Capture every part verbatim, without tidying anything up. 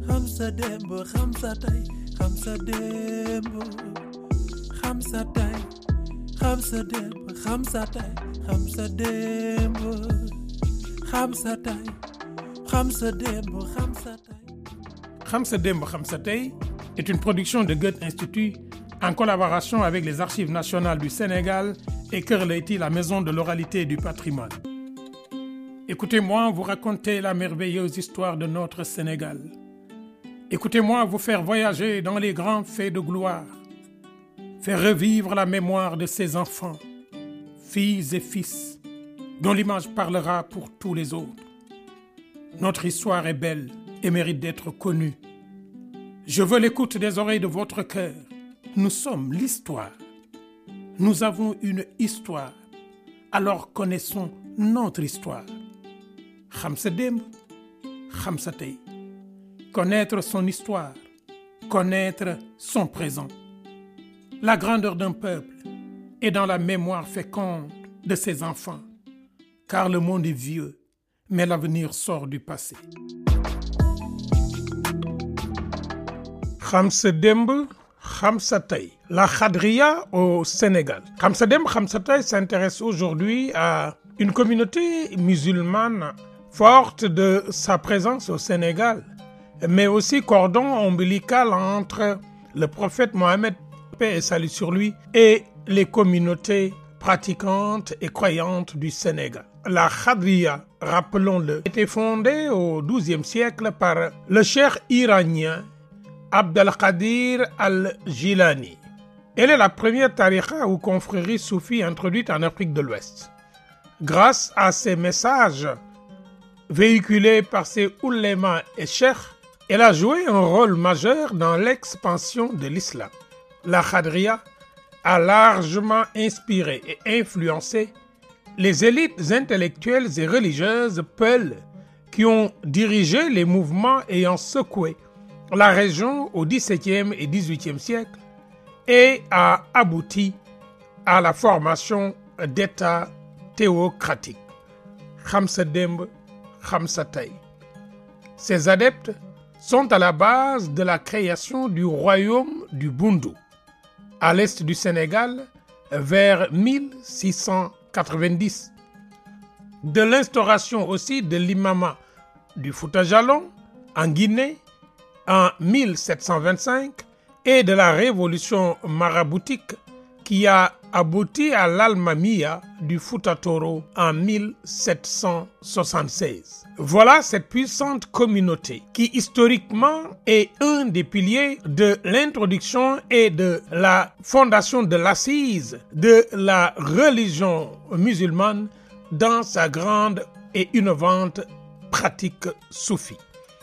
Khamsa Dembo, Khamsa Tay, Khamsa Dembo, Khamsa Tay, Khamsa Dembo, Khamsa Tay, Khamsa Dembo, Khamsa Tay, Khamsa Dembo, Khamsa Tay. Khamsa Dembo, Khamsa Tay est une production de Goethe Institut en collaboration avec les Archives nationales du Sénégal et Kër Leyti, la maison de l'oralité et du patrimoine. Écoutez-moi vous raconter la merveilleuse histoire de notre Sénégal. Écoutez-moi vous faire voyager dans les grands faits de gloire, faire revivre la mémoire de ces enfants, filles et fils, dont l'image parlera pour tous les autres. Notre histoire est belle et mérite d'être connue. Je veux l'écoute des oreilles de votre cœur. Nous sommes l'histoire. Nous avons une histoire. Alors connaissons notre histoire. Khamsa Dembo, Khamsa Tay. Connaître son histoire, connaître son présent. La grandeur d'un peuple est dans la mémoire féconde de ses enfants, car le monde est vieux, mais l'avenir sort du passé. Khamsa Dembo, Khamsa Tay, la Khadria au Sénégal. Khamsa Dembo, Khamsa Tay s'intéresse aujourd'hui à une communauté musulmane forte de sa présence au Sénégal, mais aussi cordon ombilical entre le prophète Mohammed, paix et salut sur lui, et les communautés pratiquantes et croyantes du Sénégal. La Khadria, rappelons-le, a été fondée au douzième siècle par le cheikh iranien Abd al-Qadir al-Jilani. Elle est la première tariqa ou confrérie soufie introduite en Afrique de l'Ouest. Grâce à ses messages véhiculés par ses oulémas et cheikhs, elle a joué un rôle majeur dans l'expansion de l'islam. La Khadria a largement inspiré et influencé les élites intellectuelles et religieuses peules qui ont dirigé les mouvements ayant secoué la région au dix-septième et dix-huitième siècle et a abouti à la formation d'États théocratiques. Khamsa Dembo, Khamsa Tay. Ces adeptes sont à la base de la création du royaume du Boundou, à l'est du Sénégal, vers mille six cent quatre-vingt-dix, de l'instauration aussi de l'imama du Fouta Djallon en Guinée en mille sept cent vingt-cinq et de la révolution maraboutique qui a abouti à l'Almamia du Fouta Toro en mille sept cent soixante-seize. Voilà cette puissante communauté qui historiquement est un des piliers de l'introduction et de la fondation de l'assise de la religion musulmane dans sa grande et innovante pratique soufie.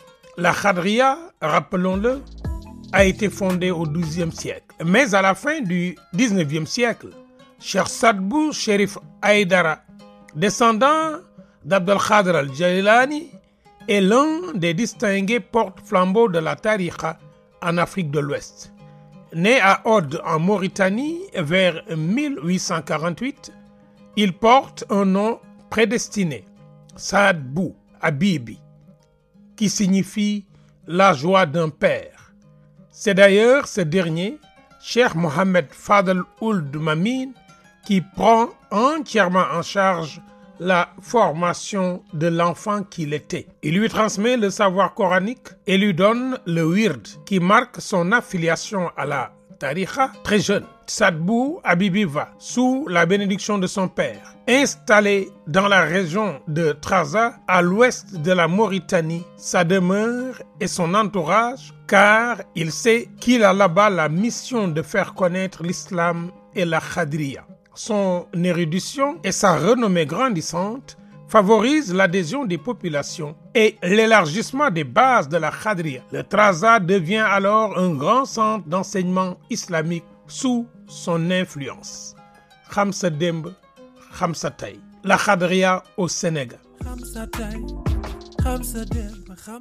La Khadria, rappelons-le, a été fondée au douzième siècle. Mais à la fin du dix-neuvième siècle, Cheikh Sadbou Cherif Aïdara, descendant d'Abd al-Qadir al-Jilani, est l'un des distingués porte-flambeaux de la tariqa en Afrique de l'Ouest. Né à Odd en Mauritanie vers mille huit cent quarante-huit, il porte un nom prédestiné, Sadbou Habibi, qui signifie la joie d'un père. C'est d'ailleurs ce dernier, Cheikh Mohammed Fadel Ould Mamin, qui prend entièrement en charge la formation de l'enfant qu'il était. Il lui transmet le savoir coranique et lui donne le wird qui marque son affiliation à la tariqa très jeune. Sadbou Habibi va, sous la bénédiction de son père, installé dans la région de Trarza, à l'ouest de la Mauritanie, sa demeure et son entourage, car il sait qu'il a là-bas la mission de faire connaître l'islam et la Khadria. Son érudition et sa renommée grandissante favorisent l'adhésion des populations et l'élargissement des bases de la Khadria. Le Trarza devient alors un grand centre d'enseignement islamique sous son influence. Khamsa Dembo, Khamsa Tay. La Khadria au Sénégal.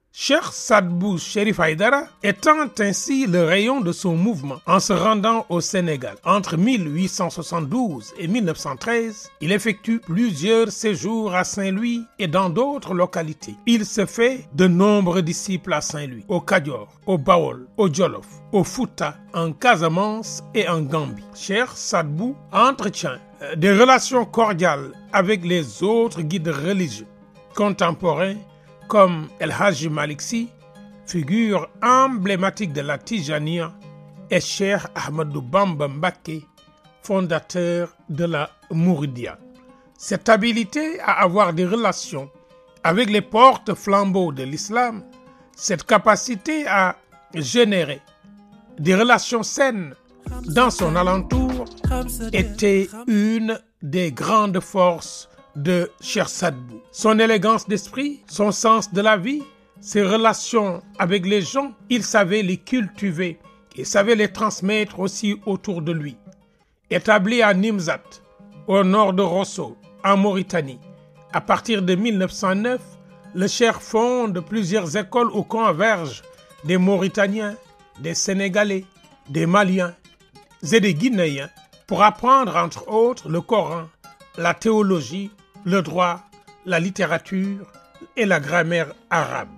Cheikh Sadbou Cherif Aïdara étend ainsi le rayon de son mouvement en se rendant au Sénégal. Entre mille huit cent soixante-douze et mille neuf cent treize, il effectue plusieurs séjours à Saint-Louis et dans d'autres localités. Il se fait de nombreux disciples à Saint-Louis, au Kadior, au Baol, au Jolof, au Fouta, en Casamance et en Gambie. Cheikh Sadbou entretient des relations cordiales avec les autres guides religieux contemporains comme El Hadji Malick Sy, figure emblématique de la Tijaniya, et Cheikh Ahmadou Bamba Mbacké, fondateur de la Mouridia. Cette habileté à avoir des relations avec les porte-flambeaux de l'islam, cette capacité à générer des relations saines dans son alentour était une des grandes forces de Cheikh Sadbou. Son élégance d'esprit, son sens de la vie, ses relations avec les gens, il savait les cultiver et savait les transmettre aussi autour de lui. Établi à Nimzat, au nord de Rosso, en Mauritanie, à partir de mille neuf cent neuf, le Cheikh fonde plusieurs écoles où convergent des Mauritaniens, des Sénégalais, des Maliens et des Guinéens pour apprendre entre autres le Coran, la théologie, le droit, la littérature et la grammaire arabe.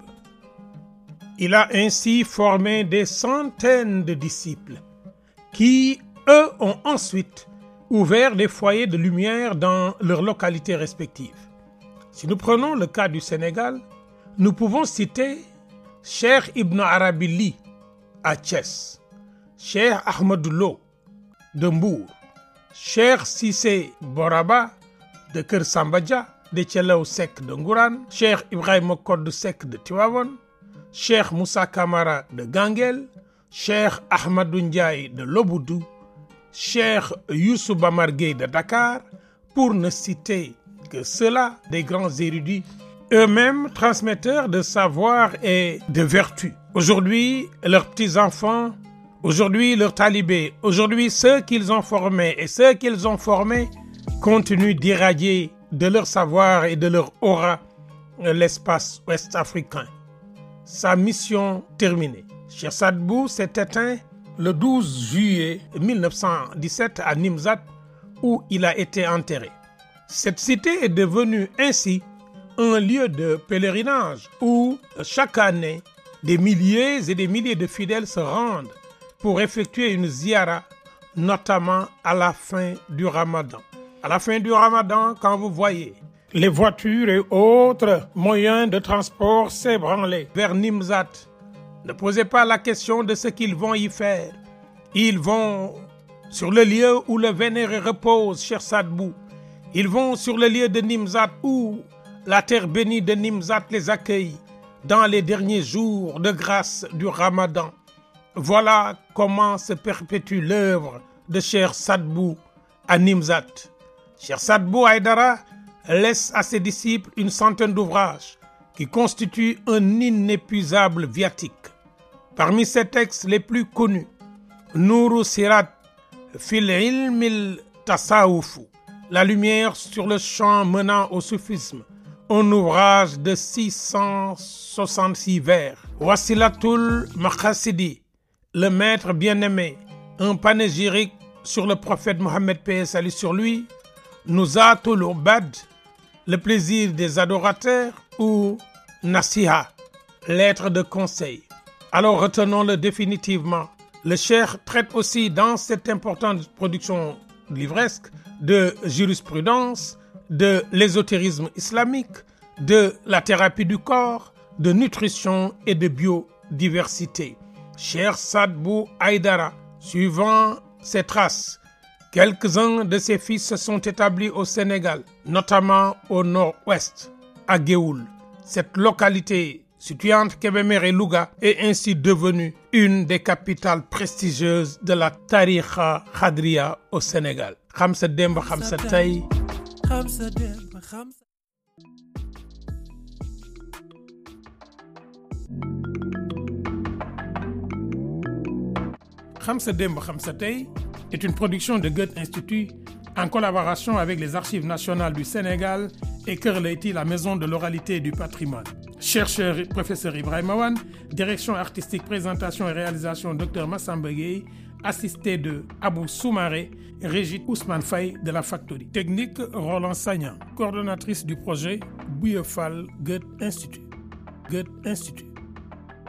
Il a ainsi formé des centaines de disciples qui, eux, ont ensuite ouvert des foyers de lumière dans leurs localités respectives. Si nous prenons le cas du Sénégal, nous pouvons citer Cheikh Ibn Arabi Ly à Thiès, Cheikh Ahmadou Lo de Mbour, Cheikh Cissé Boraba de Kër Samba Dia, de Thielaw Seck de Ngourane, Cheikh Ibrahima Kodou Seck de Tivaouane, Cheikh Moussa Camara de Ganguel, Cheikh Ahmadou Ndiaye de Loboudou, Cheikh Youssou Bamar Gueye de Dakar, pour ne citer que ceux-là, des grands érudits, eux-mêmes transmetteurs de savoir et de vertu. Aujourd'hui, leurs petits-enfants, aujourd'hui leurs talibés, aujourd'hui ceux qu'ils ont formés et ceux qu'ils ont formés continuent d'irradier de leur savoir et de leur aura l'espace ouest-africain. Sa mission terminée. Cheikh Sadbou s'est éteint le douze juillet mille neuf cent dix-sept à Nimzat, où il a été enterré. Cette cité est devenue ainsi un lieu de pèlerinage où chaque année des milliers et des milliers de fidèles se rendent pour effectuer une ziara, notamment à la fin du Ramadan. À la fin du Ramadan, quand vous voyez les voitures et autres moyens de transport s'ébranler vers Nimzat, ne posez pas la question de ce qu'ils vont y faire. Ils vont sur le lieu où le vénéré repose, Cheikh Sadbou. Ils vont sur le lieu de Nimzat où la terre bénie de Nimzat les accueille dans les derniers jours de grâce du Ramadan. Voilà comment se perpétue l'œuvre de Cheikh Sadbou à Nimzat. Cheikh Sadbou Aïdara laisse à ses disciples une centaine d'ouvrages qui constituent un inépuisable viatique. Parmi ces textes les plus connus, Nourou Sirat fil ilmil tasawufu, la lumière sur le champ menant au soufisme, un ouvrage de six cent soixante-six vers. Wasilatul Maqasidi, le maître bien-aimé, un panégyrique sur le prophète Mohammed, paix et salut sur lui. Nuzatul Ubad, le plaisir des adorateurs, ou Nasiha, lettre de conseil. Alors retenons-le définitivement. Le cheikh traite aussi dans cette importante production livresque de jurisprudence, de l'ésotérisme islamique, de la thérapie du corps, de nutrition et de biodiversité. Cheikh Sadbou Aïdara, suivant ses traces, quelques-uns de ses fils se sont établis au Sénégal, notamment au nord-ouest, à Géoul. Cette localité située entre Kébémer et Louga est ainsi devenue une des capitales prestigieuses de la tariqa Khadria au Sénégal. Xam sa démb xam sa tey. Xam sa démb xam sa Xam sa démb xam sa tey est une production de Goethe Institut en collaboration avec les Archives nationales du Sénégal et Kër Leyti, la maison de l'oralité et du patrimoine. Chercheur professeur Ibrahima Wane, direction artistique, présentation et réalisation docteur Massamba Gueye, assisté de Abou Soumaré, régie Ousmane Faye de la Factory. Technique Roland Sagnan, coordonnatrice du projet Bouye Fall Goethe Institut. Goethe Institut.